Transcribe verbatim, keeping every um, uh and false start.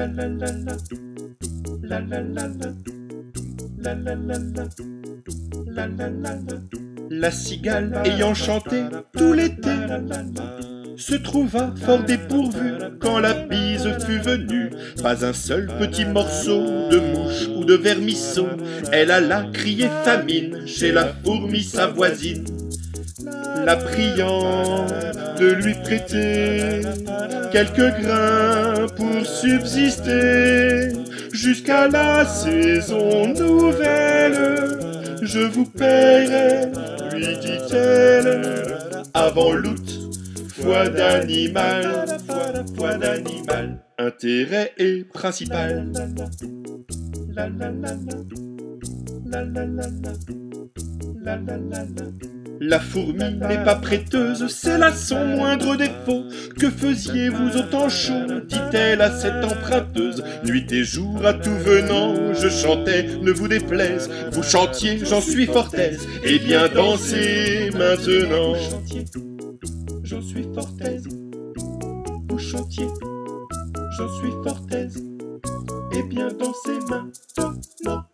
la la la la, la la la la, la la la la, la la la la. La cigale ayant chanté tout l'été se trouva fort dépourvue quand la bise fut venue. Pas un seul petit morceau de mouche ou de vermisseau. Elle alla crier famine chez la fourmi sa voisine, la priant de lui prêter quelques grains pour subsister jusqu'à la saison nouvelle. Je vous paierai, lui dit-elle, avant l'août, foi d'animal, foi d'animal, intérêt et principal. La la la la, la la la la, la la la la. La fourmi n'est pas prêteuse, c'est là son moindre défaut. Que faisiez-vous au temps chaud, dit-elle à cette emprunteuse. Nuit et jour à tout venant, je chantais, ne vous déplaise. Vous chantiez, j'en suis fort aise, et bien dansez maintenant. J'en suis fort aise, vous chantiez, j'en suis fort aise, et bien dansez maintenant.